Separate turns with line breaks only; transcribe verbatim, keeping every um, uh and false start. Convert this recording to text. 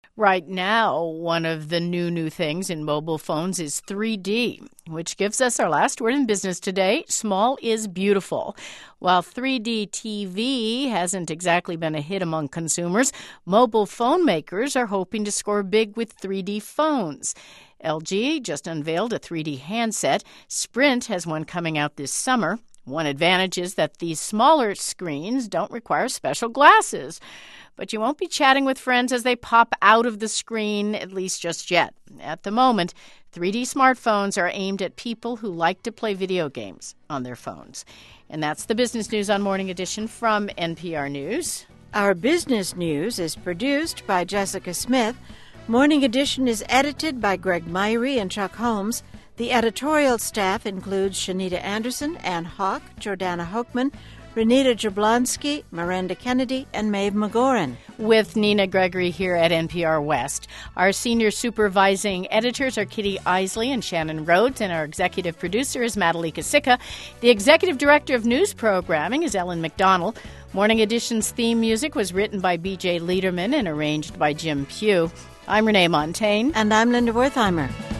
Right now, one of the new, new things in mobile phones is three D, which gives us our last word in business today. Small is beautiful. While three D T V hasn't exactly been a hit among consumers, mobile phone makers are hoping to score big with three D phones. L G just unveiled a three D handset. Sprint has one coming out this summer. One advantage is that these smaller screens don't require special glasses. But you won't be chatting with friends as they pop out of the screen, at least just yet. At the moment, three D smartphones are aimed at people who like to play video games on their phones. And that's the business news on Morning Edition from N P R News.
Our business news is produced by Jessica Smith. Morning Edition is edited by Greg Myrie and Chuck Holmes. The editorial staff includes Shanita Anderson, Ann Hawk, Jordana Hochman, Renita Jablonski, Miranda Kennedy, and Maeve McGoran.
With Nina Gregory here at N P R West. Our senior supervising editors are Kitty Isley and Shannon Rhodes, and our executive producer is Madalika Sikka. The executive director of news programming is Ellen McDonald. Morning Edition's theme music was written by B J Liederman and arranged by Jim Pugh. I'm Renee Montaigne.
And I'm Linda Wertheimer.